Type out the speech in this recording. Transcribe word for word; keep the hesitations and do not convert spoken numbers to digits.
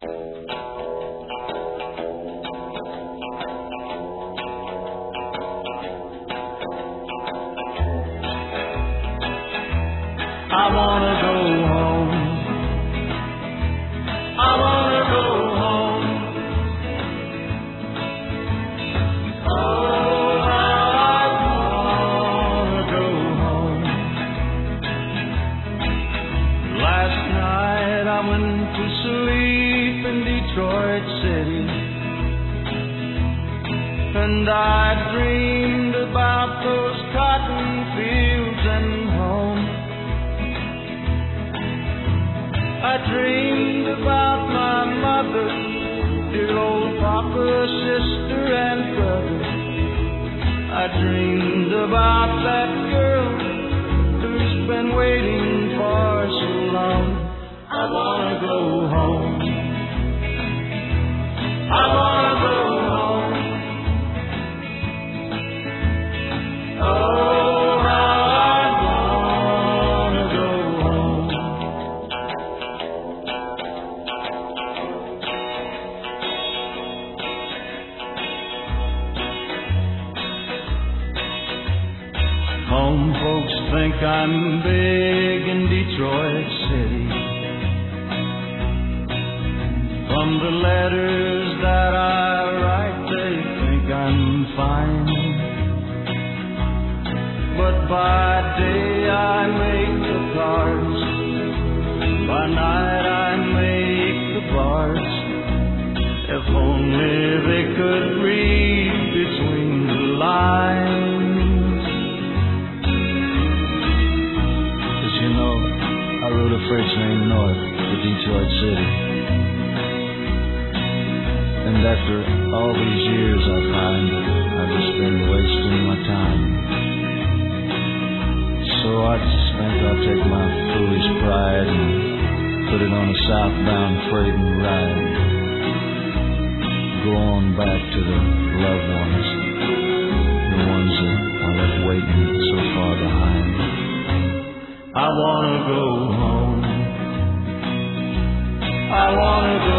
I wanna go home. I wanna go home. Oh, I wanna go home. Last night I went to sleep in Detroit City, and I dreamed about those cotton fields and home. I dreamed about my mother, dear old papa, sister, and brother. I dreamed about that girl who's been waiting for so long. I wanna go home. I wanna go home. Oh, home folks think I'm big in Detroit City. From the letters that I write, they think I'm fine. But by day I make the cards, by night I make the bars. If only they could read between the lines. You know, I rode a freight train north to Detroit City, and after all these years I find I've just been wasting my time. So I just think I'll take my foolish pride and put it on a southbound freight and ride. Go on back to the loved ones, the ones that I left waiting so far behind. I wanna go home. I wanna go